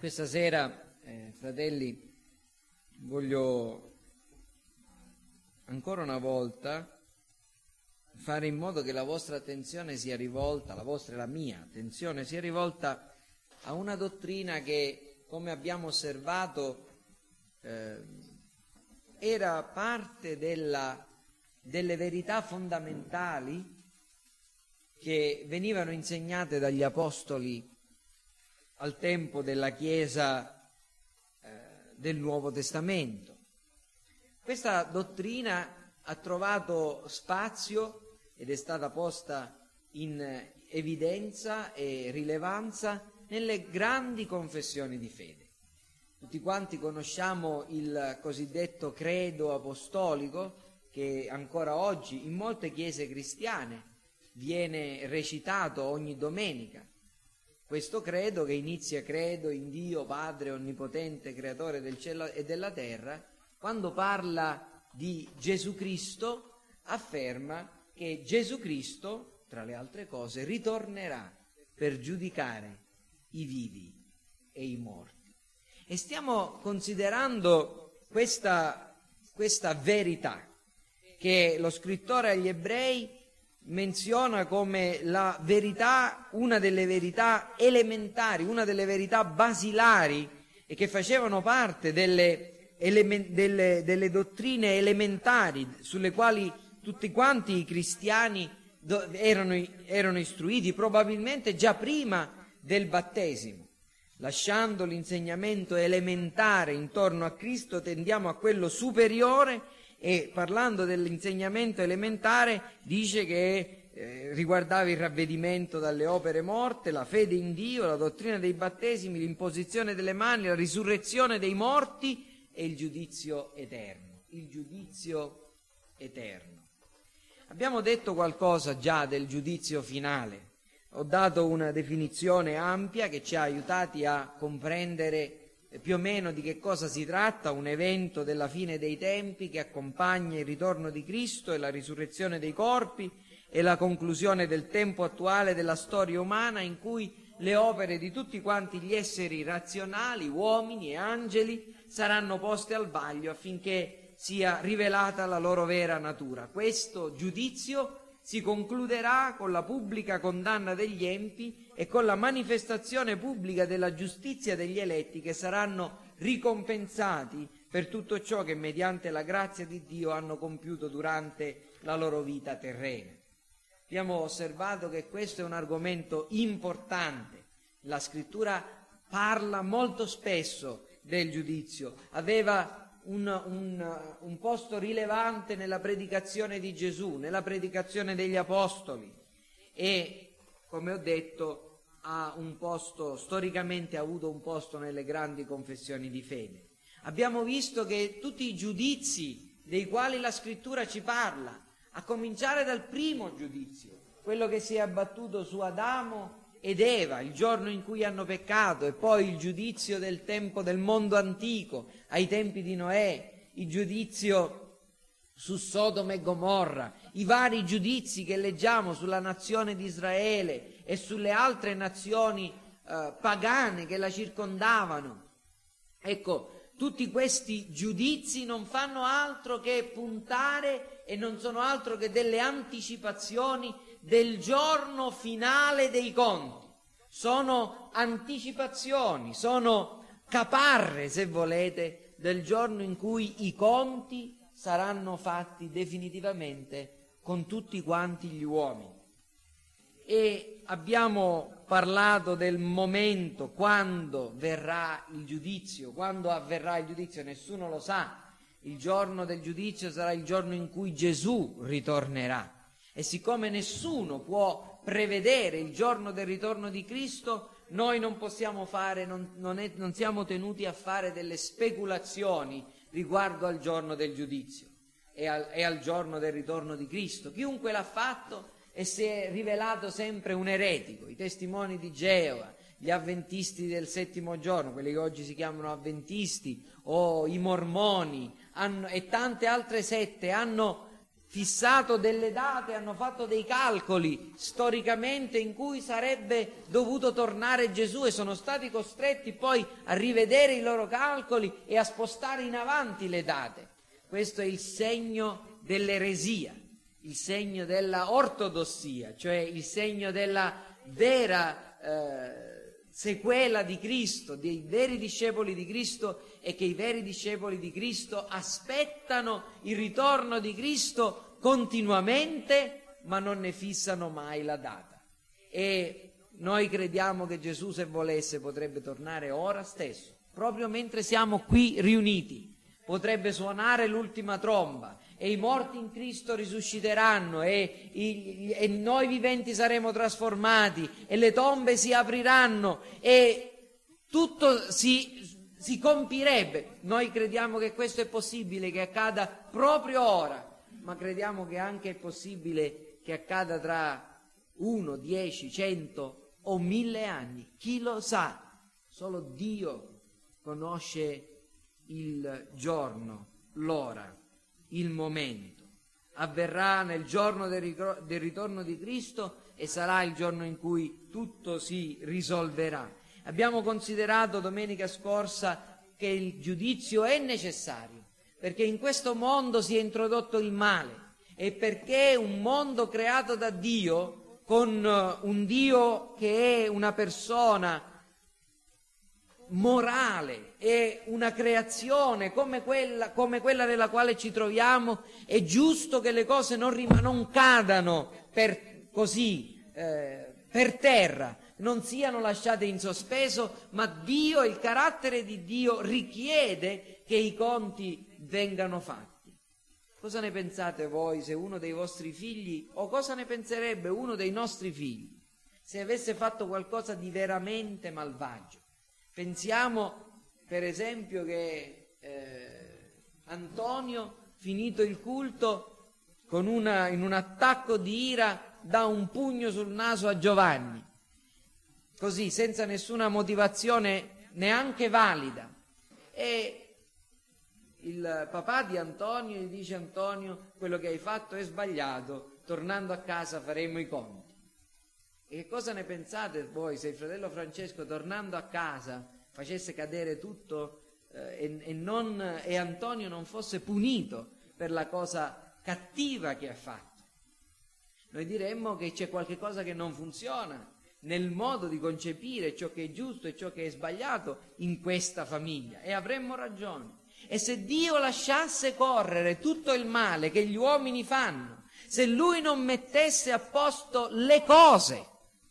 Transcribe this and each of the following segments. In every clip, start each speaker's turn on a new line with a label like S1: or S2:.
S1: Questa sera, fratelli, voglio ancora una volta fare in modo che la vostra attenzione sia rivolta, la vostra e la mia attenzione sia rivolta a una dottrina che, come abbiamo osservato, era parte delle verità fondamentali che venivano insegnate dagli apostoli al tempo della Chiesa del Nuovo Testamento. Questa dottrina ha trovato spazio ed è stata posta in evidenza e rilevanza nelle grandi confessioni di fede. Tutti quanti conosciamo il cosiddetto credo apostolico, che ancora oggi in molte chiese cristiane viene recitato ogni domenica. Questo credo, che inizia credo in Dio Padre Onnipotente, Creatore del cielo e della terra, quando parla di Gesù Cristo, afferma che Gesù Cristo, tra le altre cose, ritornerà per giudicare i vivi e i morti. E stiamo considerando questa verità che lo scrittore agli Ebrei menziona come la verità, una delle verità elementari, una delle verità basilari e che facevano parte delle dottrine elementari sulle quali tutti quanti i cristiani erano istruiti, probabilmente già prima del battesimo. Lasciando l'insegnamento elementare intorno a Cristo, tendiamo a quello superiore. E parlando dell'insegnamento elementare dice che riguardava il ravvedimento dalle opere morte, la fede in Dio, la dottrina dei battesimi, l'imposizione delle mani, la risurrezione dei morti e il giudizio eterno. Il giudizio eterno. Abbiamo detto qualcosa già del giudizio finale. Ho dato una definizione ampia che ci ha aiutati a comprendere più o meno di che cosa si tratta, un evento della fine dei tempi che accompagna il ritorno di Cristo e la risurrezione dei corpi e la conclusione del tempo attuale della storia umana, in cui le opere di tutti quanti gli esseri razionali, uomini e angeli, saranno poste al vaglio affinché sia rivelata la loro vera natura. Questo giudizio si concluderà con la pubblica condanna degli empi e con la manifestazione pubblica della giustizia degli eletti, che saranno ricompensati per tutto ciò che mediante la grazia di Dio hanno compiuto durante la loro vita terrena. Abbiamo osservato che questo è un argomento importante. La Scrittura parla molto spesso del giudizio, aveva un posto rilevante nella predicazione di Gesù, nella predicazione degli apostoli e, come ho detto, storicamente ha avuto un posto nelle grandi confessioni di fede. Abbiamo visto che tutti i giudizi dei quali la Scrittura ci parla, a cominciare dal primo giudizio, quello che si è abbattuto su Adamo ed Eva il giorno in cui hanno peccato, e poi il giudizio del tempo del mondo antico, ai tempi di Noè, il giudizio su Sodoma e Gomorra, i vari giudizi che leggiamo sulla nazione di Israele e sulle altre nazioni pagane che la circondavano. Ecco, tutti questi giudizi non fanno altro che puntare e non sono altro che delle anticipazioni del giorno finale dei conti. Sono anticipazioni, sono caparre, se volete, del giorno in cui i conti saranno fatti definitivamente con tutti quanti gli uomini. E abbiamo parlato del momento quando verrà il giudizio, quando avverrà il giudizio, nessuno lo sa. Il giorno del giudizio sarà il giorno in cui Gesù ritornerà. E siccome nessuno può prevedere il giorno del ritorno di Cristo, noi non possiamo fare, non siamo tenuti a fare delle speculazioni riguardo al giorno del giudizio e al giorno del ritorno di Cristo. Chiunque l'ha fatto e si è rivelato sempre un eretico. I testimoni di Geova, gli avventisti del settimo giorno, quelli che oggi si chiamano avventisti, o i mormoni e tante altre sette hanno fissato delle date, hanno fatto dei calcoli storicamente in cui sarebbe dovuto tornare Gesù, e sono stati costretti poi a rivedere i loro calcoli e a spostare in avanti le date. Questo è il segno dell'eresia, il segno della ortodossia, cioè il segno della vera sequela di Cristo, dei veri discepoli di Cristo, e che i veri discepoli di Cristo aspettano il ritorno di Cristo continuamente, ma non ne fissano mai la data. E noi crediamo che Gesù, se volesse, potrebbe tornare ora stesso, proprio mentre siamo qui riuniti. Potrebbe suonare l'ultima tromba e i morti in Cristo risusciteranno e noi viventi saremo trasformati e le tombe si apriranno e tutto si compirebbe. Noi crediamo che questo è possibile, che accada proprio ora, ma crediamo che anche è possibile che accada tra 1, 10, 100 o 1000 anni. Chi lo sa? Solo Dio conosce il giorno, l'ora, il momento. Avverrà nel giorno del ritorno di Cristo e sarà il giorno in cui tutto si risolverà. Abbiamo considerato domenica scorsa che il giudizio è necessario, perché in questo mondo si è introdotto il male e perché un mondo creato da Dio, con un Dio che è una persona morale, è una creazione come quella nella quale ci troviamo, è giusto che le cose non cadano per terra, non siano lasciate in sospeso, ma Dio, il carattere di Dio richiede che i conti vengano fatti. Cosa ne pensate voi se uno dei vostri figli, o cosa ne penserebbe uno dei nostri figli, se avesse fatto qualcosa di veramente malvagio? Pensiamo per esempio che Antonio, finito il culto, in un attacco di ira dà un pugno sul naso a Giovanni, così senza nessuna motivazione neanche valida, e il papà di Antonio gli dice: Antonio, quello che hai fatto è sbagliato, tornando a casa faremo i conti. E che cosa ne pensate voi se il fratello Francesco, tornando a casa, facesse cadere tutto e Antonio non fosse punito per la cosa cattiva che ha fatto? Noi diremmo che c'è qualche cosa che non funziona nel modo di concepire ciò che è giusto e ciò che è sbagliato in questa famiglia, e avremmo ragione. E se Dio lasciasse correre tutto il male che gli uomini fanno, se Lui non mettesse a posto le cose,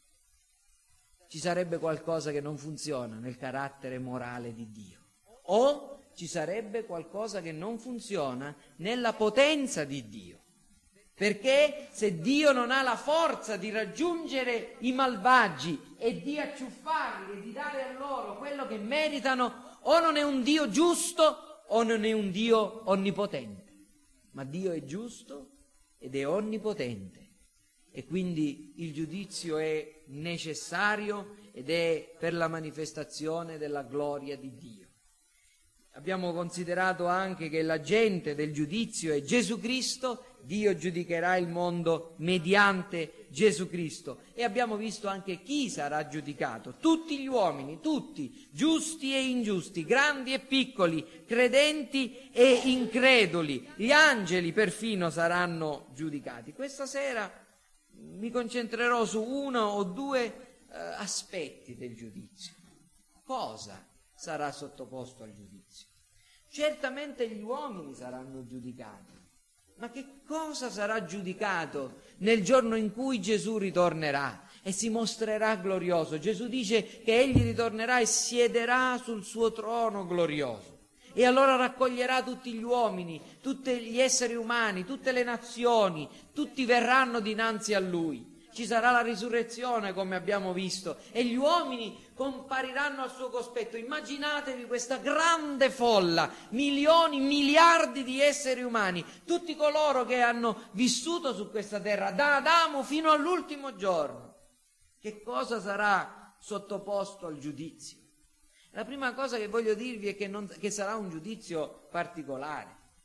S1: ci sarebbe qualcosa che non funziona nel carattere morale di Dio, o ci sarebbe qualcosa che non funziona nella potenza di Dio, perché se Dio non ha la forza di raggiungere i malvagi e di acciuffarli e di dare a loro quello che meritano, o non è un Dio giusto o non è un Dio onnipotente. Ma Dio è giusto ed è onnipotente, e quindi il giudizio è necessario ed è per la manifestazione della gloria di Dio. Abbiamo considerato anche che l'agente del giudizio è Gesù Cristo. Dio giudicherà il mondo mediante Gesù Cristo, e abbiamo visto anche chi sarà giudicato: tutti gli uomini, tutti, giusti e ingiusti, grandi e piccoli, credenti e increduli, gli angeli perfino saranno giudicati. Questa sera mi concentrerò su uno o due aspetti del giudizio. Cosa sarà sottoposto al giudizio? Certamente gli uomini saranno giudicati, ma che cosa sarà giudicato nel giorno in cui Gesù ritornerà e si mostrerà glorioso? Gesù dice che egli ritornerà e siederà sul suo trono glorioso, e allora raccoglierà tutti gli uomini, tutti gli esseri umani, tutte le nazioni, tutti verranno dinanzi a lui. Ci sarà la risurrezione, come abbiamo visto, e gli uomini compariranno al suo cospetto. Immaginatevi questa grande folla, milioni, miliardi di esseri umani, tutti coloro che hanno vissuto su questa terra, da Adamo fino all'ultimo giorno. Che cosa sarà sottoposto al giudizio? La prima cosa che voglio dirvi è che sarà un giudizio particolare.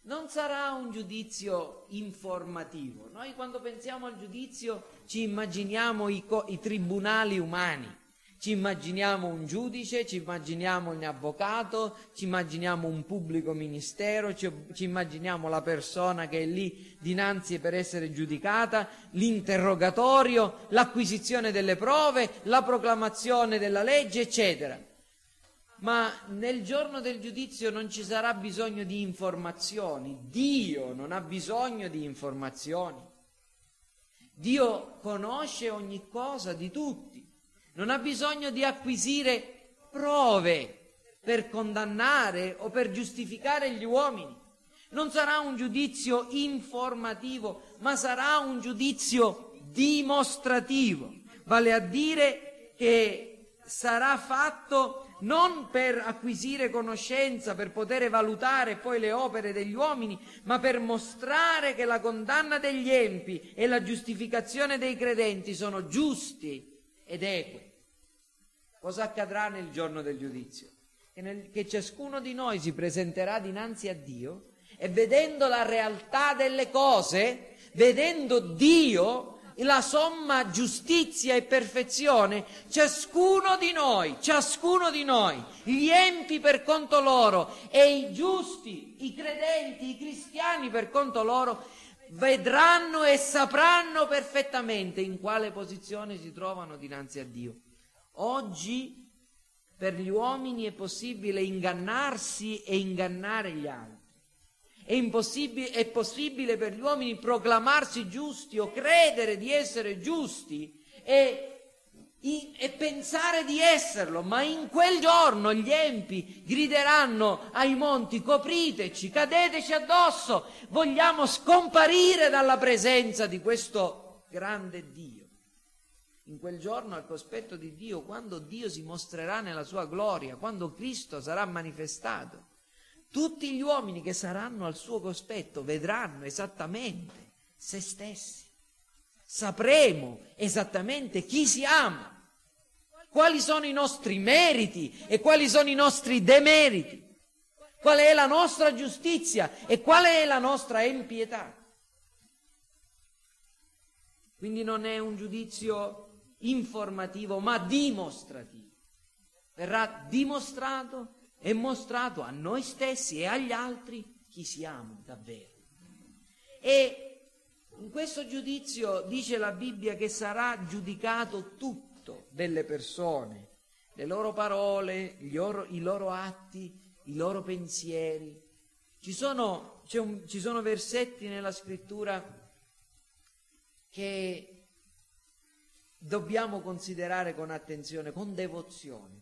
S1: non sarà un giudizio informativo. Noi quando pensiamo al giudizio ci immaginiamo i tribunali umani, ci immaginiamo un giudice, ci immaginiamo un avvocato, ci immaginiamo un pubblico ministero, ci immaginiamo la persona che è lì dinanzi per essere giudicata, l'interrogatorio, l'acquisizione delle prove, la proclamazione della legge, eccetera. Ma nel giorno del giudizio non ci sarà bisogno di informazioni. Dio non ha bisogno di informazioni. Dio conosce ogni cosa di tutti. Non ha bisogno di acquisire prove per condannare o per giustificare gli uomini. Non sarà un giudizio informativo, ma sarà un giudizio dimostrativo. Vale a dire che sarà fatto non per acquisire conoscenza, per poter valutare poi le opere degli uomini, ma per mostrare che la condanna degli empi e la giustificazione dei credenti sono giusti ed eque. Cosa accadrà nel giorno del giudizio? Che ciascuno di noi si presenterà dinanzi a Dio e vedendo la realtà delle cose, vedendo Dio, la somma giustizia e perfezione, ciascuno di noi, gli empi per conto loro e i giusti, i credenti, i cristiani per conto loro, vedranno e sapranno perfettamente in quale posizione si trovano dinanzi a Dio. Oggi per gli uomini è possibile ingannarsi e ingannare gli altri. È possibile per gli uomini proclamarsi giusti o credere di essere giusti e pensare di esserlo, ma in quel giorno gli empi grideranno ai monti: copriteci, cadeteci addosso, vogliamo scomparire dalla presenza di questo grande Dio. In quel giorno, al cospetto di Dio, quando Dio si mostrerà nella sua gloria, quando Cristo sarà manifestato, tutti gli uomini che saranno al suo cospetto vedranno esattamente se stessi. Sapremo esattamente chi siamo, quali sono i nostri meriti e quali sono i nostri demeriti, qual è la nostra giustizia e qual è la nostra empietà. Quindi non è un giudizio informativo, ma dimostrativo. Verrà dimostrato e mostrato a noi stessi e agli altri chi siamo davvero. E in questo giudizio dice la Bibbia che sarà giudicato tutto delle persone, le loro parole, i loro atti, i loro pensieri. Ci sono versetti nella Scrittura che dobbiamo considerare con attenzione, con devozione.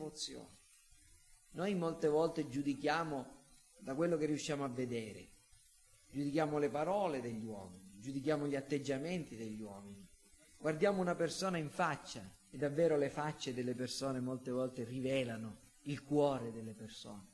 S1: Noi molte volte giudichiamo da quello che riusciamo a vedere, giudichiamo le parole degli uomini, giudichiamo gli atteggiamenti degli uomini, guardiamo una persona in faccia e davvero le facce delle persone molte volte rivelano il cuore delle persone.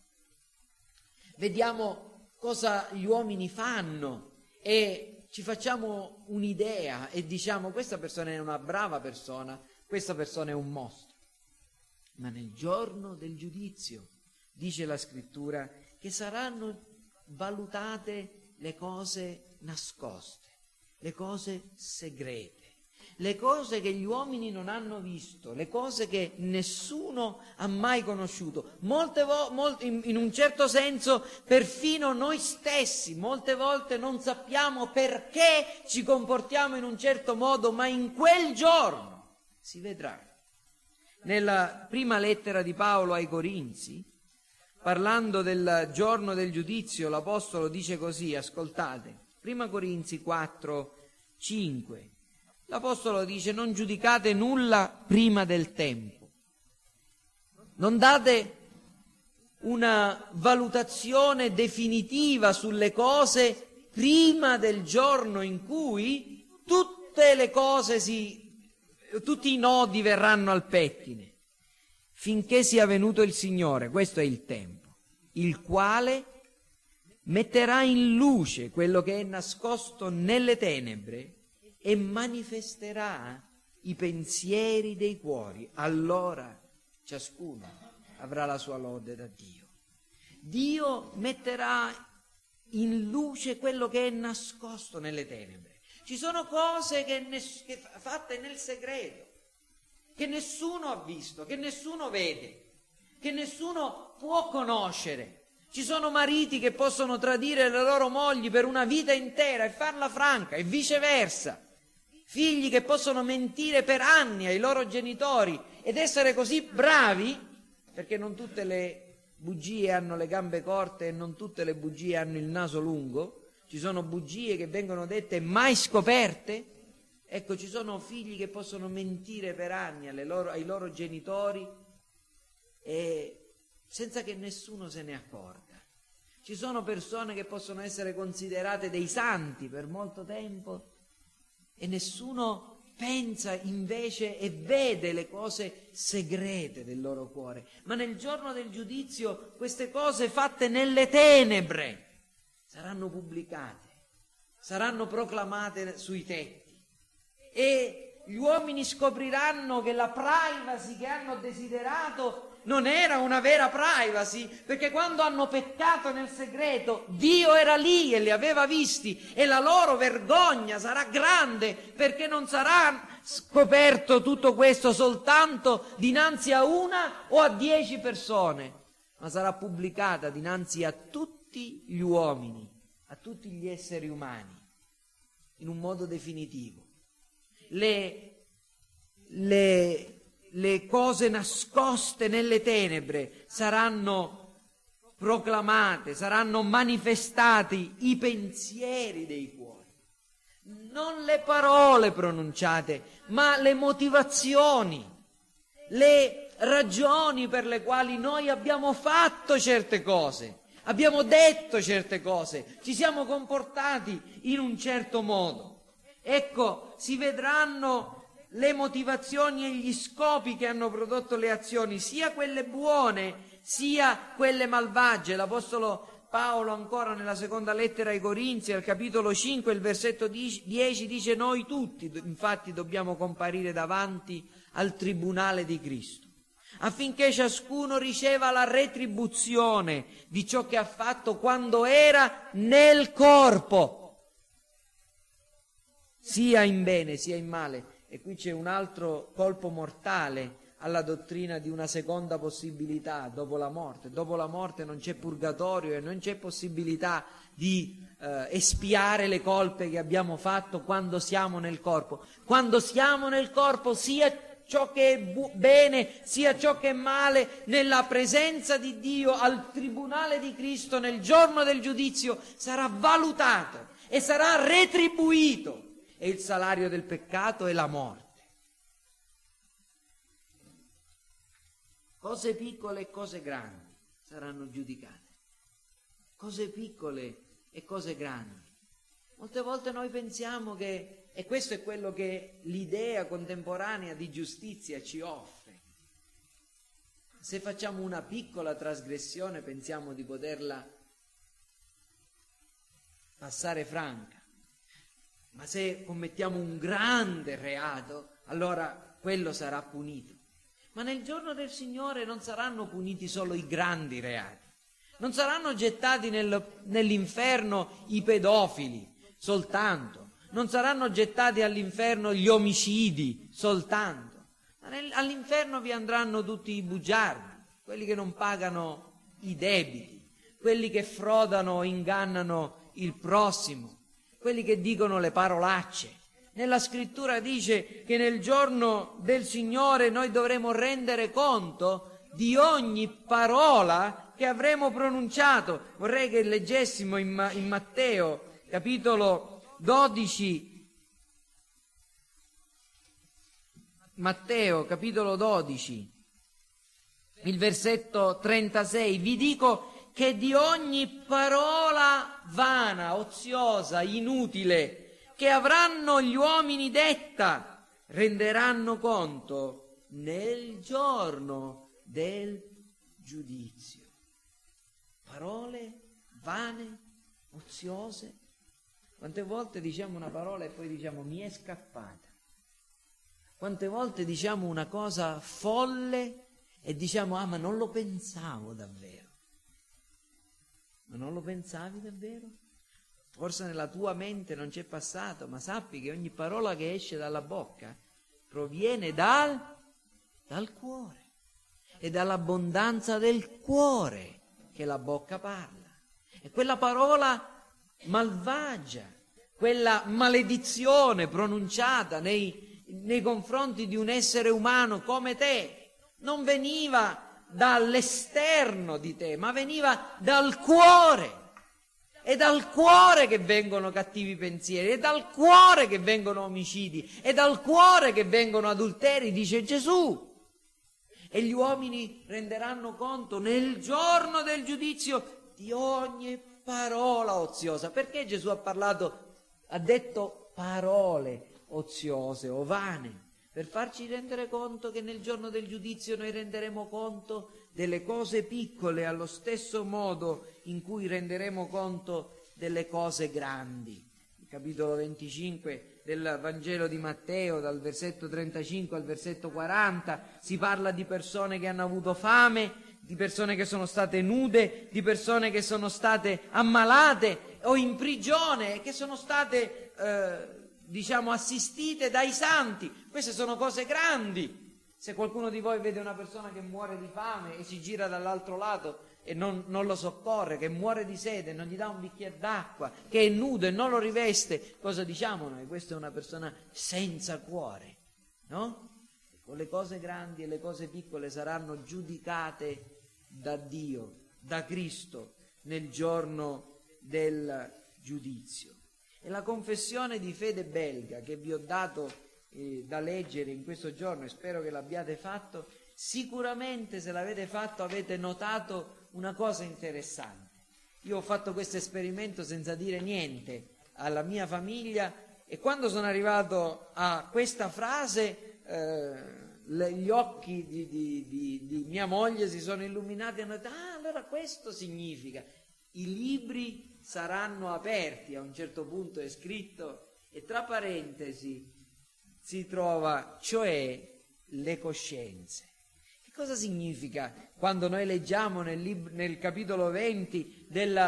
S1: Vediamo cosa gli uomini fanno e ci facciamo un'idea e diciamo: questa persona è una brava persona, questa persona è un mostro. Ma nel giorno del giudizio, dice la Scrittura, che saranno valutate le cose nascoste, le cose segrete, le cose che gli uomini non hanno visto, le cose che nessuno ha mai conosciuto. In un certo senso, perfino noi stessi, molte volte non sappiamo perché ci comportiamo in un certo modo, ma in quel giorno si vedrà. Nella prima lettera di Paolo ai Corinzi, parlando del giorno del giudizio, l'Apostolo dice così, ascoltate, 1 Corinzi 4, 5. L'Apostolo dice: non giudicate nulla prima del tempo, non date una valutazione definitiva sulle cose prima del giorno in cui tutte le cose tutti i nodi verranno al pettine, finché sia venuto il Signore, questo è il tempo, il quale metterà in luce quello che è nascosto nelle tenebre e manifesterà i pensieri dei cuori. Allora ciascuno avrà la sua lode da Dio. Dio metterà in luce quello che è nascosto nelle tenebre. Ci sono cose che fatte nel segreto, che nessuno ha visto, che nessuno vede, che nessuno può conoscere. Ci sono mariti che possono tradire le loro mogli per una vita intera e farla franca, e viceversa. Figli che possono mentire per anni ai loro genitori ed essere così bravi, perché non tutte le bugie hanno le gambe corte e non tutte le bugie hanno il naso lungo. Ci sono bugie che vengono dette mai scoperte. Ecco, ci sono figli che possono mentire per anni ai loro genitori e senza che nessuno se ne accorga. Ci sono persone che possono essere considerate dei santi per molto tempo e nessuno pensa invece e vede le cose segrete del loro cuore. Ma nel giorno del giudizio queste cose fatte nelle tenebre saranno pubblicate, saranno proclamate sui tetti e gli uomini scopriranno che la privacy che hanno desiderato non era una vera privacy, perché quando hanno peccato nel segreto Dio era lì e li aveva visti, e la loro vergogna sarà grande, perché non sarà scoperto tutto questo soltanto dinanzi a una o a 10 persone, ma sarà pubblicata dinanzi a tutti gli uomini, a tutti gli esseri umani, in un modo definitivo. Le cose nascoste nelle tenebre saranno proclamate, saranno manifestati i pensieri dei cuori, non le parole pronunciate, ma le motivazioni, le ragioni per le quali noi abbiamo fatto certe cose, abbiamo detto certe cose, ci siamo comportati in un certo modo. Ecco, si vedranno le motivazioni e gli scopi che hanno prodotto le azioni, sia quelle buone sia quelle malvagie. L'Apostolo Paolo ancora nella seconda lettera ai Corinzi, al capitolo 5, il versetto 10 dice: noi tutti infatti dobbiamo comparire davanti al tribunale di Cristo, affinché ciascuno riceva la retribuzione di ciò che ha fatto quando era nel corpo, sia in bene sia in male. E qui c'è un altro colpo mortale alla dottrina di una seconda possibilità dopo la morte. Dopo la morte non c'è purgatorio e non c'è possibilità di espiare le colpe che abbiamo fatto quando siamo nel corpo. Quando siamo nel corpo, sia ciò che è bene sia ciò che è male, nella presenza di Dio, al tribunale di Cristo, nel giorno del giudizio, sarà valutato e sarà retribuito. E il salario del peccato è la morte. Cose piccole e cose grandi saranno giudicate. Cose piccole e cose grandi. Molte volte noi pensiamo che, e questo è quello che l'idea contemporanea di giustizia ci offre, se facciamo una piccola trasgressione pensiamo di poterla passare franca. Ma se commettiamo un grande reato, allora quello sarà punito. Ma nel giorno del Signore non saranno puniti solo i grandi reati. Non saranno gettati nell'inferno i pedofili soltanto. Non saranno gettati all'inferno gli omicidi soltanto. Ma all'inferno vi andranno tutti i bugiardi, quelli che non pagano i debiti, quelli che frodano o ingannano il prossimo, quelli che dicono le parolacce. Nella scrittura dice che nel giorno del Signore noi dovremo rendere conto di ogni parola che avremo pronunciato. Vorrei che leggessimo in Matteo capitolo 12, Matteo capitolo 12, il versetto 36. Vi dico che di ogni parola vana, oziosa, inutile, che avranno gli uomini detta, renderanno conto nel giorno del giudizio. Parole vane, oziose. Quante volte diciamo una parola e poi diciamo mi è scappata? Quante volte diciamo una cosa folle e diciamo ma non lo pensavo davvero? Ma non lo pensavi davvero? forse nella tua mente non c'è passato, ma sappi che ogni parola che esce dalla bocca proviene dal cuore. È dall'abbondanza del cuore che la bocca parla. E quella parola malvagia, quella maledizione pronunciata nei confronti di un essere umano come te, non veniva dall'esterno di te, ma veniva dal cuore. È dal cuore che vengono cattivi pensieri, è dal cuore che vengono omicidi, è dal cuore che vengono adulteri, dice Gesù. E gli uomini renderanno conto nel giorno del giudizio di ogni parola oziosa. Perché Gesù ha detto parole oziose o vane? Per farci rendere conto che nel giorno del giudizio noi renderemo conto delle cose piccole allo stesso modo in cui renderemo conto delle cose grandi. Il capitolo 25 del Vangelo di Matteo, dal versetto 35 al versetto 40, si parla di persone che hanno avuto fame, di persone che sono state nude, di persone che sono state ammalate o in prigione e che sono state assistite dai santi. Queste sono cose grandi. Se qualcuno di voi vede una persona che muore di fame e si gira dall'altro lato e non lo soccorre, che muore di sete e non gli dà un bicchiere d'acqua, che è nudo e non lo riveste, cosa diciamo noi? Questa è una persona senza cuore, no? Con le cose grandi e le cose piccole saranno giudicate da Dio, da Cristo, nel giorno del giudizio. E la confessione di fede belga che vi ho dato da leggere in questo giorno, e spero che l'abbiate fatto, sicuramente se l'avete fatto avete notato una cosa interessante. Io ho fatto questo esperimento senza dire niente alla mia famiglia e quando sono arrivato a questa frase gli occhi di mia moglie si sono illuminati e hanno detto: ah, allora questo significa i libri saranno aperti. A un certo punto è scritto e tra parentesi si trova, cioè le coscienze. Che cosa significa quando noi leggiamo nel capitolo 20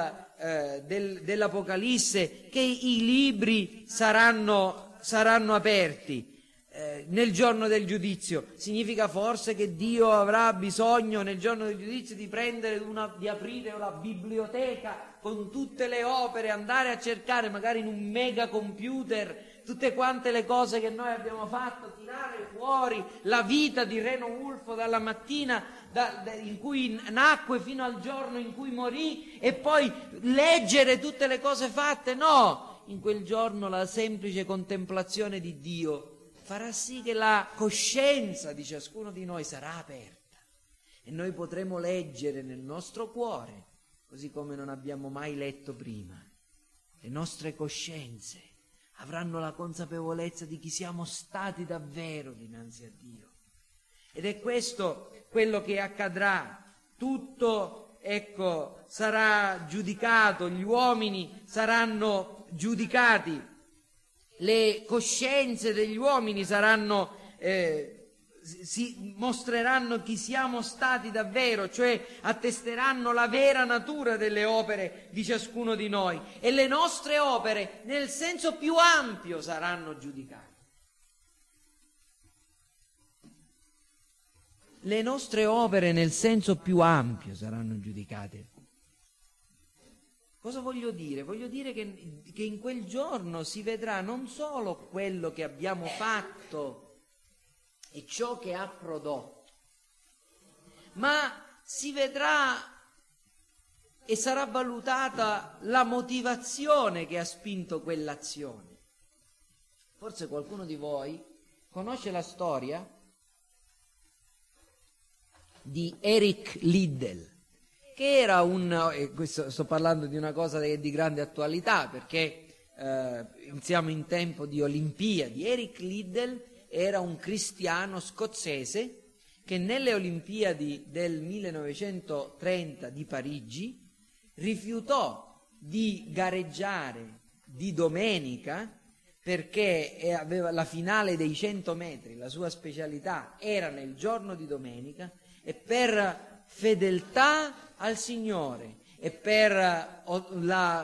S1: dell'Apocalisse che i libri saranno aperti nel giorno del giudizio? Significa forse che Dio avrà bisogno nel giorno del giudizio di aprire una biblioteca con tutte le opere, andare a cercare magari in un mega computer tutte quante le cose che noi abbiamo fatto, tirare fuori la vita di Reno Wulfo dalla mattina in cui nacque fino al giorno in cui morì e poi leggere tutte le cose fatte? No, in quel giorno la semplice contemplazione di Dio farà sì che la coscienza di ciascuno di noi sarà aperta e noi potremo leggere nel nostro cuore, così come non abbiamo mai letto prima. Le nostre coscienze avranno la consapevolezza di chi siamo stati davvero dinanzi a Dio. Ed è questo quello che accadrà. Tutto, sarà giudicato, gli uomini saranno giudicati, le coscienze degli uomini si mostreranno chi siamo stati davvero, cioè attesteranno la vera natura delle opere di ciascuno di noi e le nostre opere nel senso più ampio saranno giudicate. Le nostre opere nel senso più ampio saranno giudicate. Cosa voglio dire? Voglio dire che in quel giorno si vedrà non solo quello che abbiamo fatto e ciò che ha prodotto, ma si vedrà e sarà valutata la motivazione che ha spinto quell'azione. Forse qualcuno di voi conosce la storia di Eric Liddell, che era questo sto parlando di una cosa di grande attualità perché siamo in tempo di Olimpiadi. Eric Liddell era un cristiano scozzese che nelle Olimpiadi del 1930 di Parigi rifiutò di gareggiare di domenica perché aveva la finale dei 100 metri, la sua specialità era nel giorno di domenica, e per fedeltà al Signore e per la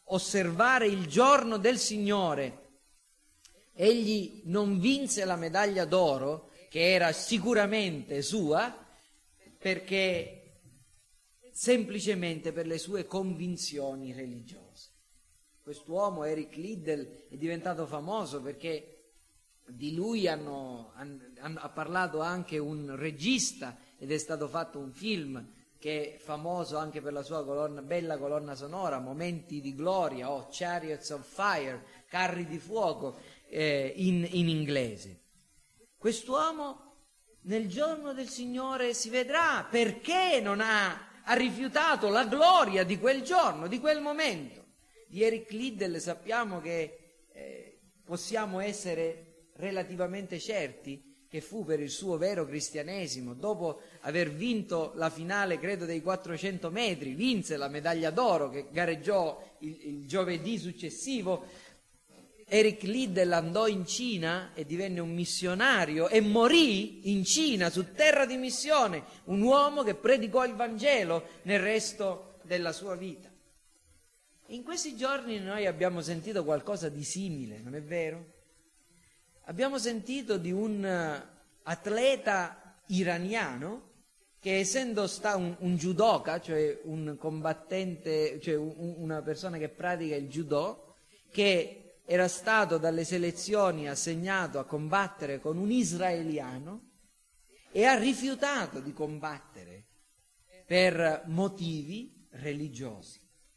S1: osservare il giorno del Signore, egli non vinse la medaglia d'oro, che era sicuramente sua, perché semplicemente per le sue convinzioni religiose. Quest'uomo, Eric Liddell, è diventato famoso perché di lui ha parlato anche un regista ed è stato fatto un film che è famoso anche per la sua bella colonna sonora, Momenti di gloria o Chariots of Fire, carri di fuoco in inglese. Quest'uomo nel giorno del Signore si vedrà perché non ha rifiutato la gloria di quel giorno, di quel momento. Di Eric Liddell sappiamo che possiamo essere relativamente certi che fu per il suo vero cristianesimo, dopo aver vinto la finale, credo, dei 400 metri, vinse la medaglia d'oro che gareggiò il giovedì successivo. Eric Liddell andò in Cina e divenne un missionario e morì in Cina, su terra di missione, un uomo che predicò il Vangelo nel resto della sua vita. In questi giorni noi abbiamo sentito qualcosa di simile, non è vero? Abbiamo sentito di un atleta iraniano che, essendo un judoka, cioè un combattente, cioè una persona che pratica il judo, che era stato dalle selezioni assegnato a combattere con un israeliano e ha rifiutato di combattere per motivi religiosi.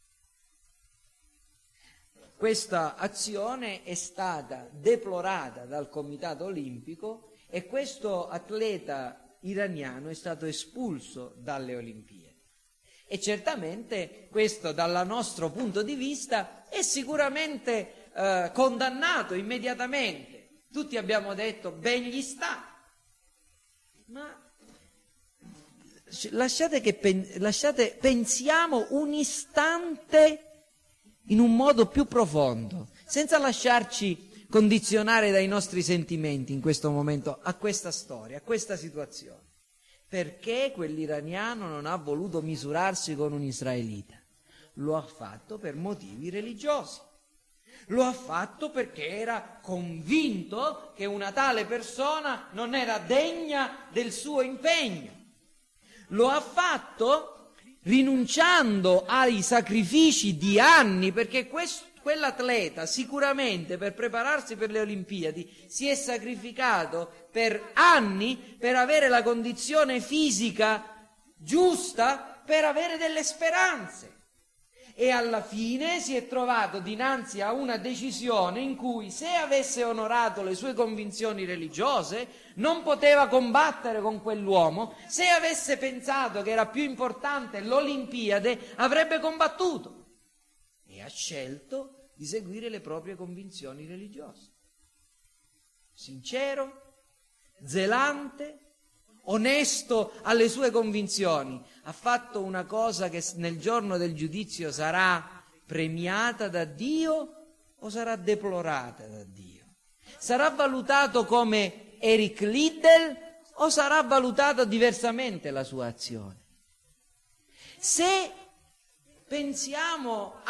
S1: Questa azione è stata deplorata dal Comitato Olimpico e questo atleta iraniano è stato espulso dalle Olimpiadi. E certamente questo, dal nostro punto di vista, è sicuramente condannato immediatamente. Tutti abbiamo detto ben gli sta. Ma pensiamo un istante in un modo più profondo, senza lasciarci condizionare dai nostri sentimenti in questo momento a questa storia, a questa situazione. Perché quell'iraniano non ha voluto misurarsi con un israelita? Lo ha fatto per motivi religiosi. Lo ha fatto perché era convinto che una tale persona non era degna del suo impegno. Lo ha fatto rinunciando ai sacrifici di anni, perché quell'atleta sicuramente per prepararsi per le Olimpiadi si è sacrificato per anni per avere la condizione fisica giusta, per avere delle speranze. E alla fine si è trovato dinanzi a una decisione in cui, se avesse onorato le sue convinzioni religiose, non poteva combattere con quell'uomo. Se avesse pensato che era più importante l'Olimpiade, avrebbe combattuto. E ha scelto di seguire le proprie convinzioni religiose. Sincero, zelante, onesto alle sue convinzioni, ha fatto una cosa che nel giorno del giudizio sarà premiata da Dio o sarà deplorata da Dio? Sarà valutato come Eric Liddell o sarà valutata diversamente la sua azione? Se pensiamo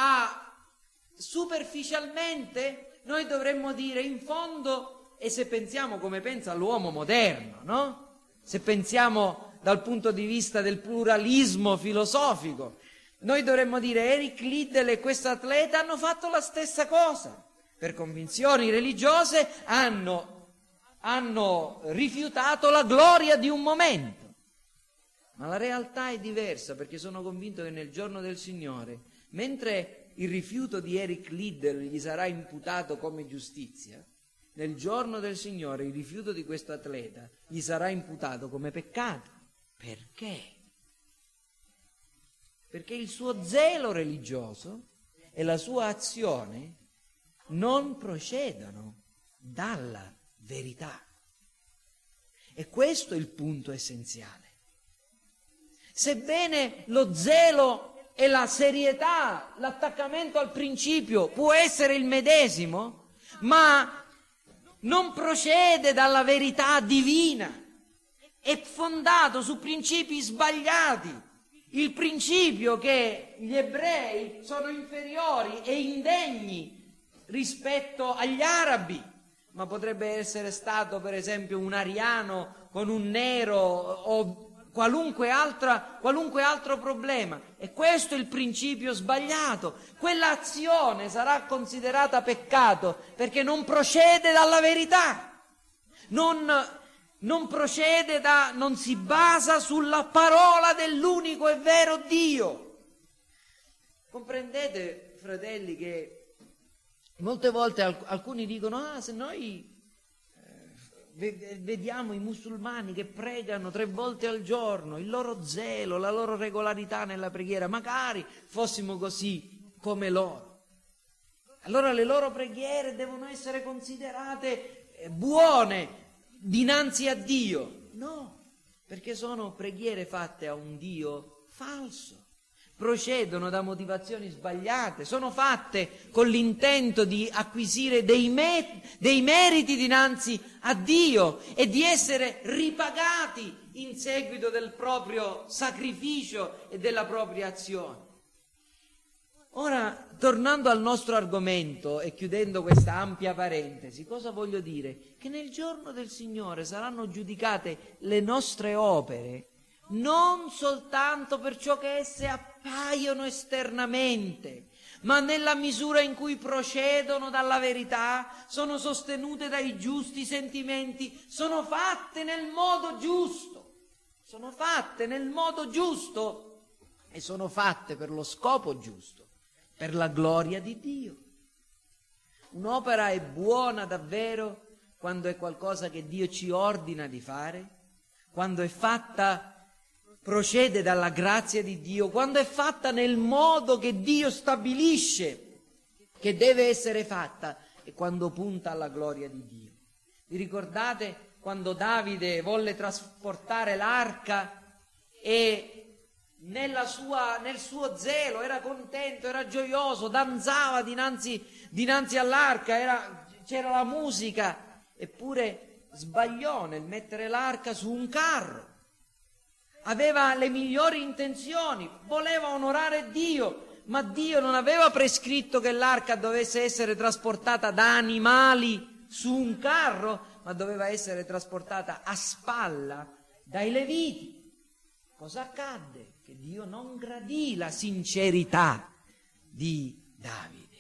S1: superficialmente, noi dovremmo dire in fondo, e se pensiamo come pensa l'uomo moderno, no? Se pensiamo dal punto di vista del pluralismo filosofico, noi dovremmo dire Eric Liddell e questo atleta hanno fatto la stessa cosa. Per convinzioni religiose hanno rifiutato la gloria di un momento. Ma la realtà è diversa, perché sono convinto che nel giorno del Signore, mentre il rifiuto di Eric Liddell gli sarà imputato come giustizia, nel giorno del Signore il rifiuto di questo atleta gli sarà imputato come peccato. Perché? Perché il suo zelo religioso e la sua azione non procedono dalla verità. E questo è il punto essenziale. Sebbene lo zelo e la serietà, l'attaccamento al principio può essere il medesimo, ma non procede dalla verità divina, è fondato su principi sbagliati. il principio che gli ebrei sono inferiori e indegni rispetto agli arabi, ma potrebbe essere stato per esempio un ariano con un nero o qualunque altro problema. E questo è il principio sbagliato. Quell'azione sarà considerata peccato perché non procede dalla verità, non si basa sulla parola dell'unico e vero Dio. Comprendete, fratelli, che molte volte alcuni dicono: se noi vediamo i musulmani che pregano 3 volte al giorno, il loro zelo, la loro regolarità nella preghiera, magari fossimo così come loro. Allora le loro preghiere devono essere considerate buone dinanzi a Dio. No, perché sono preghiere fatte a un Dio falso. Procedono da motivazioni sbagliate, sono fatte con l'intento di acquisire dei meriti dinanzi a Dio e di essere ripagati in seguito del proprio sacrificio e della propria azione. Ora, tornando al nostro argomento e chiudendo questa ampia parentesi, cosa voglio dire? Che nel giorno del Signore saranno giudicate le nostre opere non soltanto per ciò che esse appaiono esternamente, ma nella misura in cui procedono dalla verità, sono sostenute dai giusti sentimenti, sono fatte nel modo giusto, e sono fatte per lo scopo giusto, per la gloria di Dio. Un'opera è buona davvero quando è qualcosa che Dio ci ordina di fare, quando è fatta, procede dalla grazia di Dio, quando è fatta nel modo che Dio stabilisce che deve essere fatta e quando punta alla gloria di Dio. Vi ricordate quando Davide volle trasportare l'arca e nel suo zelo era contento, era gioioso, danzava dinanzi all'arca, c'era la musica, eppure sbagliò nel mettere l'arca su un carro. Aveva le migliori intenzioni, voleva onorare Dio, ma Dio non aveva prescritto che l'arca dovesse essere trasportata da animali su un carro, ma doveva essere trasportata a spalla dai Leviti. Cosa accadde? Che Dio non gradì la sincerità di Davide.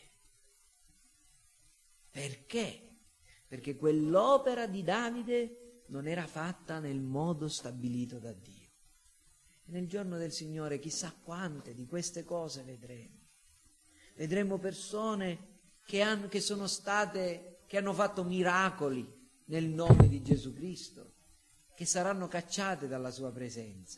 S1: Perché? Perché quell'opera di Davide non era fatta nel modo stabilito da Dio. Nel giorno del Signore chissà quante di queste cose vedremo. Vedremo persone che hanno fatto miracoli nel nome di Gesù Cristo, che saranno cacciate dalla sua presenza.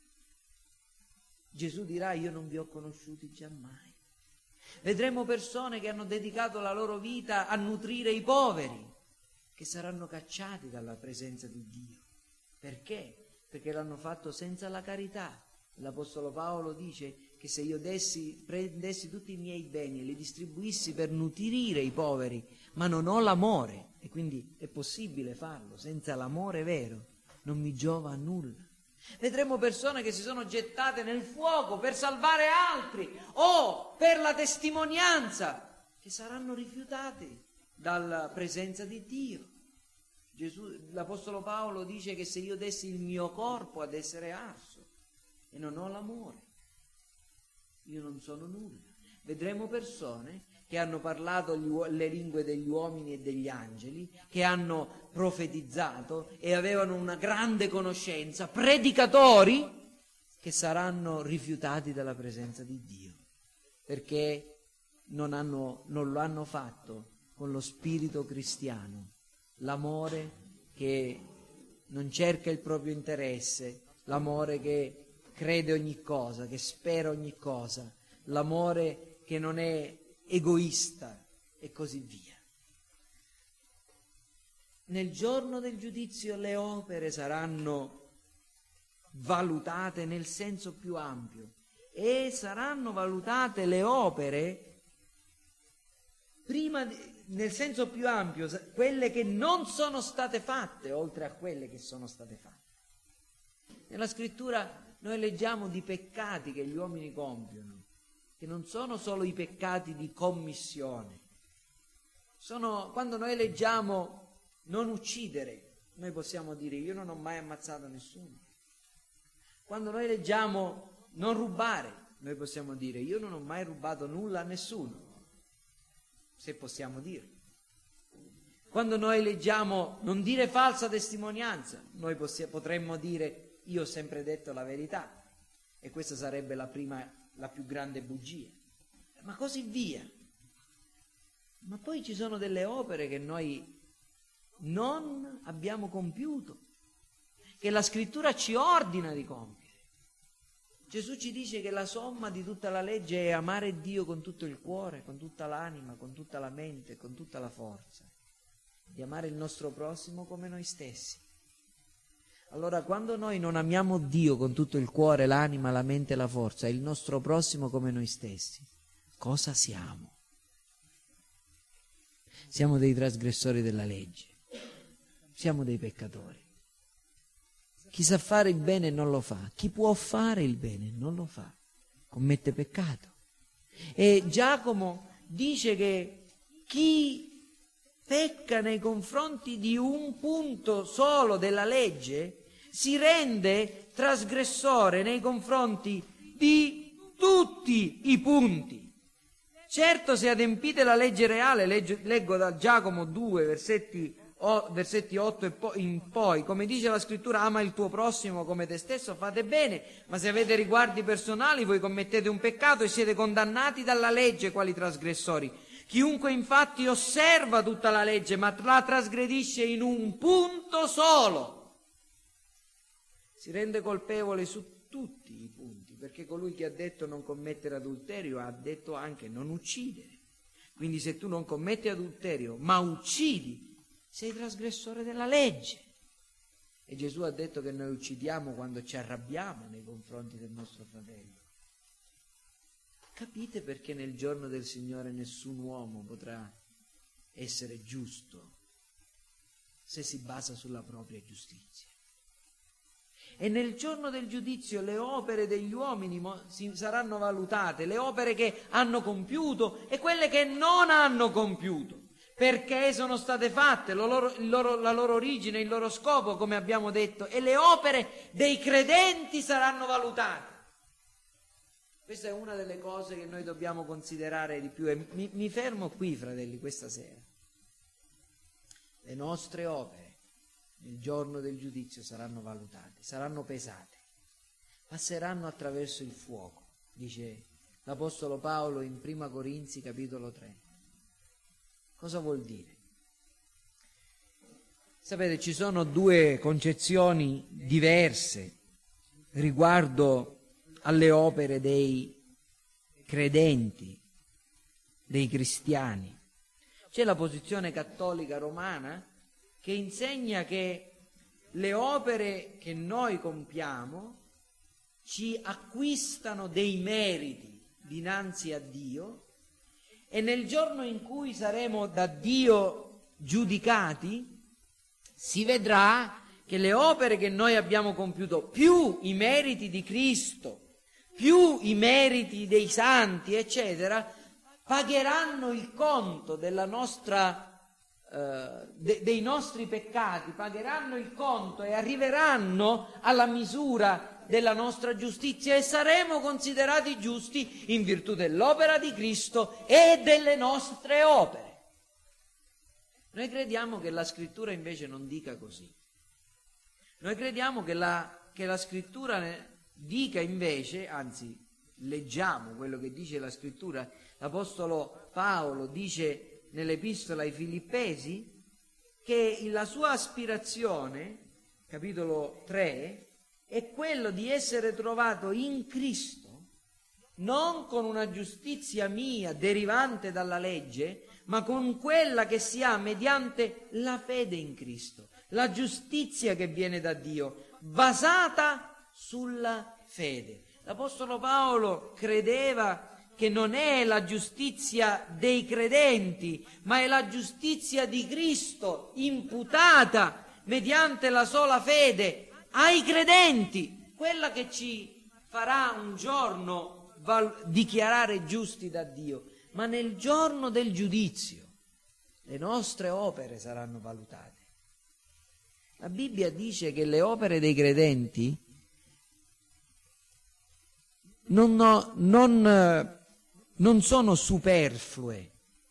S1: Gesù dirà: io non vi ho conosciuti giammai. Vedremo persone che hanno dedicato la loro vita a nutrire i poveri, che saranno cacciati dalla presenza di Dio. Perché? Perché l'hanno fatto senza la carità. L'Apostolo Paolo dice che se io prendessi tutti i miei beni e li distribuissi per nutrire i poveri, ma non ho l'amore, e quindi è possibile farlo, senza l'amore vero non mi giova a nulla. Vedremo persone che si sono gettate nel fuoco per salvare altri o per la testimonianza, che saranno rifiutati dalla presenza di Dio. L'Apostolo Paolo dice che se io dessi il mio corpo ad essere arso e non ho l'amore, io non sono nulla. Vedremo persone che hanno parlato le lingue degli uomini e degli angeli, che hanno profetizzato e avevano una grande conoscenza, predicatori che saranno rifiutati dalla presenza di Dio, perché non lo hanno fatto con lo spirito cristiano. L'amore che non cerca il proprio interesse, l'amore che crede ogni cosa, che spera ogni cosa, l'amore che non è egoista e così via. Nel giorno del giudizio le opere saranno valutate nel senso più ampio e saranno valutate le opere nel senso più ampio, quelle che non sono state fatte oltre a quelle che sono state fatte. Nella scrittura noi leggiamo di peccati che gli uomini compiono, che non sono solo i peccati di commissione. Quando noi leggiamo non uccidere, noi possiamo dire io non ho mai ammazzato nessuno. Quando noi leggiamo non rubare, noi possiamo dire io non ho mai rubato nulla a nessuno, se possiamo dirlo. Quando noi leggiamo non dire falsa testimonianza, noi potremmo dire io ho sempre detto la verità, e questa sarebbe la più grande bugia, ma così via. Ma poi ci sono delle opere che noi non abbiamo compiuto, che la Scrittura ci ordina di compiere. Gesù ci dice che la somma di tutta la legge è amare Dio con tutto il cuore, con tutta l'anima, con tutta la mente, con tutta la forza, di amare il nostro prossimo come noi stessi. Allora, quando noi non amiamo Dio con tutto il cuore, l'anima, la mente e la forza, e il nostro prossimo come noi stessi, cosa siamo? Siamo dei trasgressori della legge, siamo dei peccatori. Chi sa fare il bene non lo fa, chi può fare il bene non lo fa, commette peccato. E Giacomo dice che chi pecca nei confronti di un punto solo della legge si rende trasgressore nei confronti di tutti i punti. Certo, se adempite la legge reale, leggo da Giacomo 2, versetti 8 in poi, come dice la Scrittura, ama il tuo prossimo come te stesso, fate bene, ma se avete riguardi personali voi commettete un peccato e siete condannati dalla legge quali trasgressori. Chiunque infatti osserva tutta la legge, ma la trasgredisce in un punto solo, si rende colpevole su tutti i punti, perché colui che ha detto non commettere adulterio ha detto anche non uccidere. Quindi se tu non commetti adulterio, ma uccidi, sei trasgressore della legge. E Gesù ha detto che noi uccidiamo quando ci arrabbiamo nei confronti del nostro fratello. Capite perché nel giorno del Signore nessun uomo potrà essere giusto se si basa sulla propria giustizia. E nel giorno del giudizio le opere degli uomini saranno valutate, le opere che hanno compiuto e quelle che non hanno compiuto. Perché sono state fatte, la loro origine, il loro scopo, come abbiamo detto, e le opere dei credenti saranno valutate. Questa è una delle cose che noi dobbiamo considerare di più, e mi fermo qui, fratelli, questa sera. Le nostre opere nel giorno del giudizio saranno valutate, saranno pesate, passeranno attraverso il fuoco, dice l'Apostolo Paolo in Prima Corinzi capitolo 3. Cosa vuol dire? Sapete, ci sono due concezioni diverse riguardo alle opere dei credenti, dei cristiani. C'è la posizione cattolica romana che insegna che le opere che noi compiamo ci acquistano dei meriti dinanzi a Dio, e nel giorno in cui saremo da Dio giudicati si vedrà che le opere che noi abbiamo compiuto, più i meriti di Cristo, più i meriti dei santi, eccetera, pagheranno il conto della dei nostri peccati, pagheranno il conto e arriveranno alla misura della nostra giustizia, e saremo considerati giusti in virtù dell'opera di Cristo e delle nostre opere. Noi crediamo che la Scrittura invece non dica così. Noi crediamo che la Scrittura dica invece, anzi leggiamo quello che dice la Scrittura. L'Apostolo Paolo dice nell'Epistola ai Filippesi che la sua aspirazione, capitolo 3, è quello di essere trovato in Cristo, non con una giustizia mia derivante dalla legge, ma con quella che si ha mediante la fede in Cristo, la giustizia che viene da Dio, basata sulla fede. L'Apostolo Paolo credeva che non è la giustizia dei credenti, ma è la giustizia di Cristo imputata mediante la sola fede ai credenti, quella che ci farà un giorno dichiarare giusti da Dio, ma nel giorno del giudizio le nostre opere saranno valutate. La Bibbia dice che le opere dei credenti non sono superflue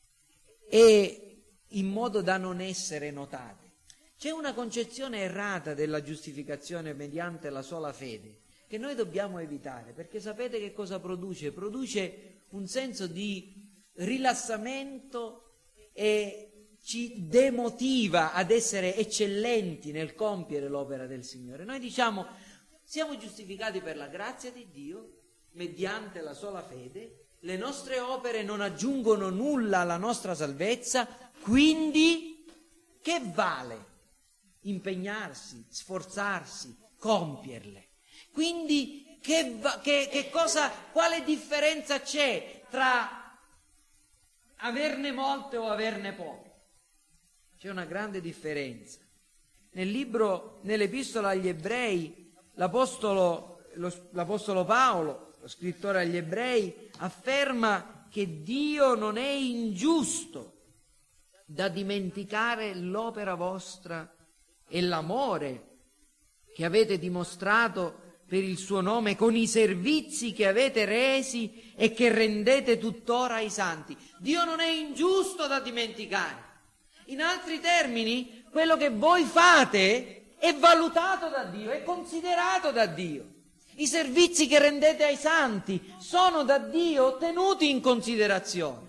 S1: e in modo da non essere notate. C'è una concezione errata della giustificazione mediante la sola fede che noi dobbiamo evitare, perché sapete che cosa produce? Produce un senso di rilassamento e ci demotiva ad essere eccellenti nel compiere l'opera del Signore. Noi diciamo: siamo giustificati per la grazia di Dio mediante la sola fede, le nostre opere non aggiungono nulla alla nostra salvezza, quindi che vale impegnarsi, sforzarsi, compierle? Quindi quale differenza c'è tra averne molte o averne poche? C'è una grande differenza. Nell'epistola agli Ebrei, l'apostolo Paolo, lo scrittore agli Ebrei, afferma che Dio non è ingiusto da dimenticare l'opera vostra e l'amore che avete dimostrato per il suo nome con i servizi che avete resi e che rendete tuttora ai santi. Dio non è ingiusto da dimenticare. In altri termini, quello che voi fate è valutato da Dio, è considerato da Dio. I servizi che rendete ai santi sono da Dio tenuti in considerazione.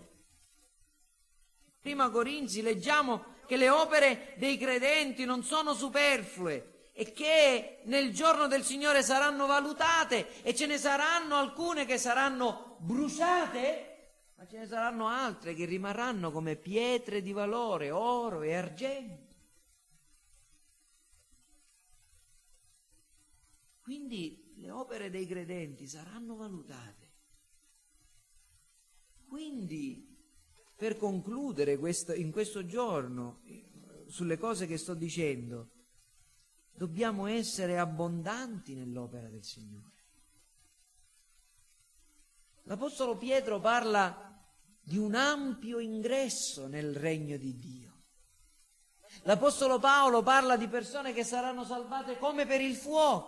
S1: Prima Corinzi leggiamo che le opere dei credenti non sono superflue e che nel giorno del Signore saranno valutate, e ce ne saranno alcune che saranno bruciate, ma ce ne saranno altre che rimarranno come pietre di valore, oro e argento. Quindi le opere dei credenti saranno valutate. Quindi, per concludere in questo giorno, sulle cose che sto dicendo, dobbiamo essere abbondanti nell'opera del Signore. L'Apostolo Pietro parla di un ampio ingresso nel regno di Dio. L'Apostolo Paolo parla di persone che saranno salvate come per il fuoco.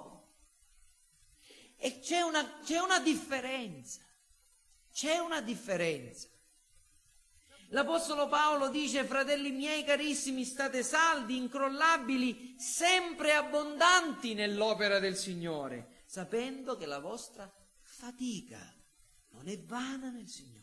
S1: E c'è una differenza. C'è una differenza. L'Apostolo Paolo dice: fratelli miei carissimi, state saldi, incrollabili, sempre abbondanti nell'opera del Signore, sapendo che la vostra fatica non è vana nel Signore.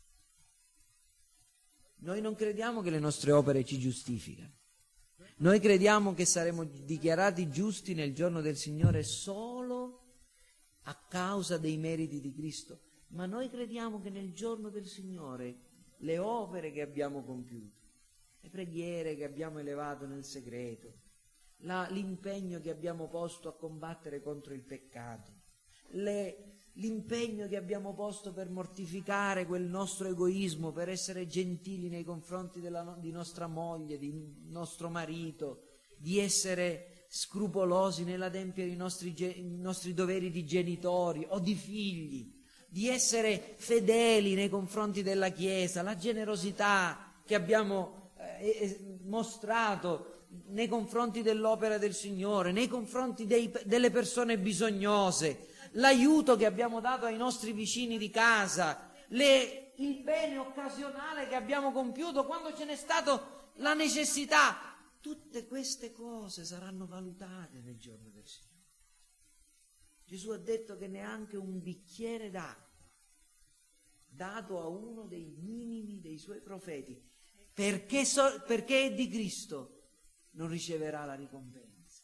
S1: Noi non crediamo che le nostre opere ci giustificano. Noi crediamo che saremo dichiarati giusti nel giorno del Signore solo a causa dei meriti di Cristo. Ma noi crediamo che nel giorno del Signore le opere che abbiamo compiuto, le preghiere che abbiamo elevato nel segreto, l'impegno che abbiamo posto a combattere contro il peccato, l'impegno che abbiamo posto per mortificare quel nostro egoismo, per essere gentili nei confronti di nostra moglie, di nostro marito, di essere scrupolosi nell'adempiere i nostri doveri di genitori o di figli, di essere fedeli nei confronti della Chiesa, la generosità che abbiamo mostrato nei confronti dell'opera del Signore, nei confronti delle persone bisognose, l'aiuto che abbiamo dato ai nostri vicini di casa, il bene occasionale che abbiamo compiuto quando ce n'è stata la necessità. Tutte queste cose saranno valutate nel giorno del Signore. Gesù ha detto che neanche un bicchiere d'acqua dato a uno dei minimi dei suoi profeti, perché è di Cristo, non riceverà la ricompensa.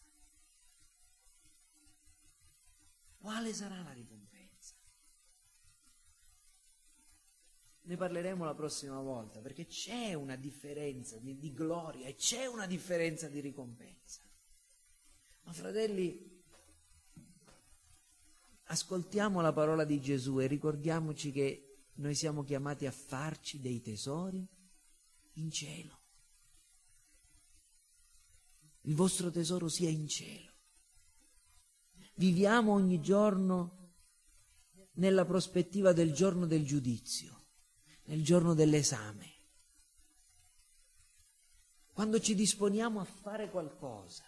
S1: Quale sarà la ricompensa? Ne parleremo la prossima volta, perché c'è una differenza di gloria e c'è una differenza di ricompensa. Ma fratelli, ascoltiamo la parola di Gesù e ricordiamoci che noi siamo chiamati a farci dei tesori in cielo. Il vostro tesoro sia in cielo. Viviamo ogni giorno nella prospettiva del giorno del giudizio, nel giorno dell'esame. Quando ci disponiamo a fare qualcosa,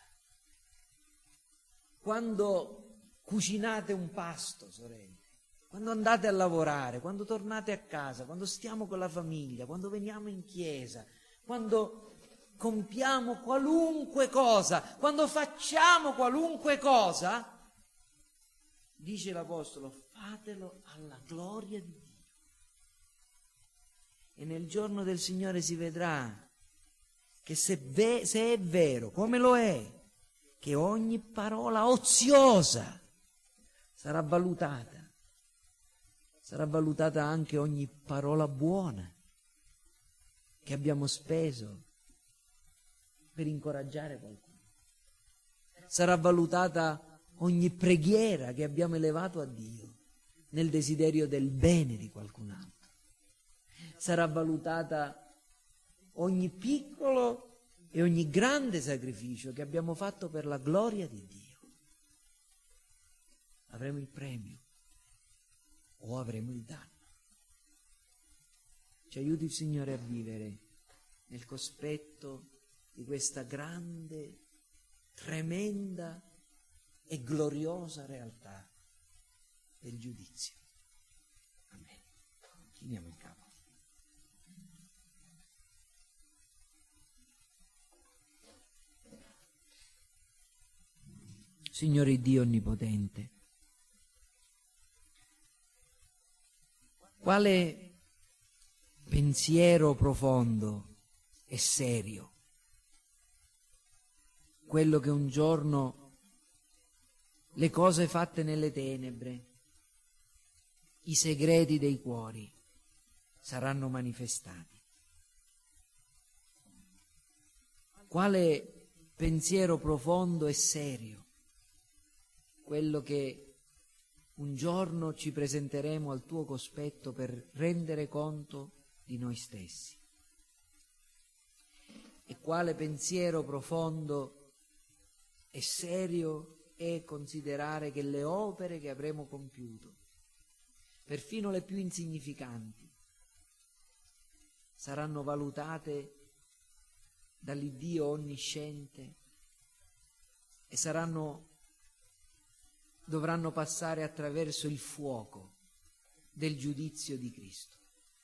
S1: quando cucinate un pasto, sorelle, quando andate a lavorare, quando tornate a casa, quando stiamo con la famiglia, quando veniamo in chiesa, quando compiamo qualunque cosa, quando facciamo qualunque cosa, dice l'Apostolo, fatelo alla gloria di Dio. E nel giorno del Signore si vedrà che se è vero, come lo è, che ogni parola oziosa sarà valutata anche ogni parola buona che abbiamo speso per incoraggiare qualcuno. Sarà valutata ogni preghiera che abbiamo elevato a Dio nel desiderio del bene di qualcun altro. Sarà valutata ogni piccolo e ogni grande sacrificio che abbiamo fatto per la gloria di Dio. Avremo il premio o avremo il danno. Ci aiuti il Signore a vivere nel cospetto di questa grande, tremenda e gloriosa realtà del giudizio. Amen. Chiniamo il capo. Signore Dio Onnipotente, quale pensiero profondo e serio quello che un giorno le cose fatte nelle tenebre, i segreti dei cuori saranno manifestati. Quale pensiero profondo e serio quello che un giorno ci presenteremo al tuo cospetto per rendere conto di noi stessi. E quale pensiero profondo e serio è considerare che le opere che avremo compiuto, perfino le più insignificanti, saranno valutate dall'Iddio onnisciente e dovranno passare attraverso il fuoco del giudizio di Cristo.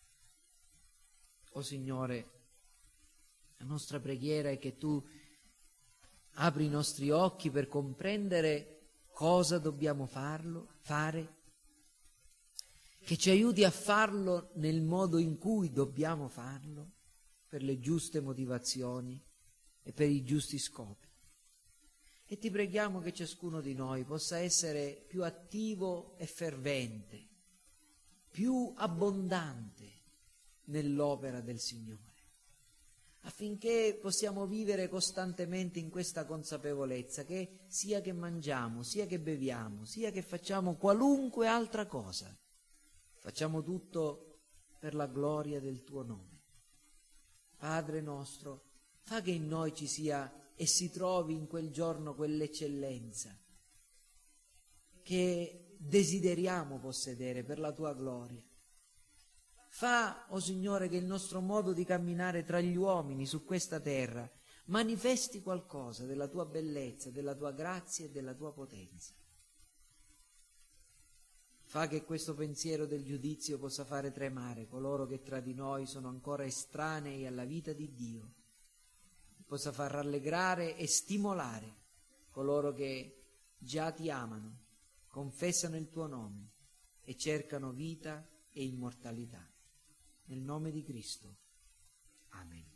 S1: O Signore, la nostra preghiera è che Tu apri i nostri occhi per comprendere cosa dobbiamo fare, che ci aiuti a farlo nel modo in cui dobbiamo farlo, per le giuste motivazioni e per i giusti scopi. E ti preghiamo che ciascuno di noi possa essere più attivo e fervente, più abbondante nell'opera del Signore, affinché possiamo vivere costantemente in questa consapevolezza che sia che mangiamo, sia che beviamo, sia che facciamo qualunque altra cosa, facciamo tutto per la gloria del Tuo nome. Padre nostro, fa che in noi ci sia e si trovi in quel giorno quell'eccellenza che desideriamo possedere per la Tua gloria. Fa, o Signore, che il nostro modo di camminare tra gli uomini su questa terra manifesti qualcosa della Tua bellezza, della Tua grazia e della Tua potenza. Fa che questo pensiero del giudizio possa fare tremare coloro che tra di noi sono ancora estranei alla vita di Dio, possa far rallegrare e stimolare coloro che già Ti amano, confessano il Tuo nome e cercano vita e immortalità. Nel nome di Cristo. Amen.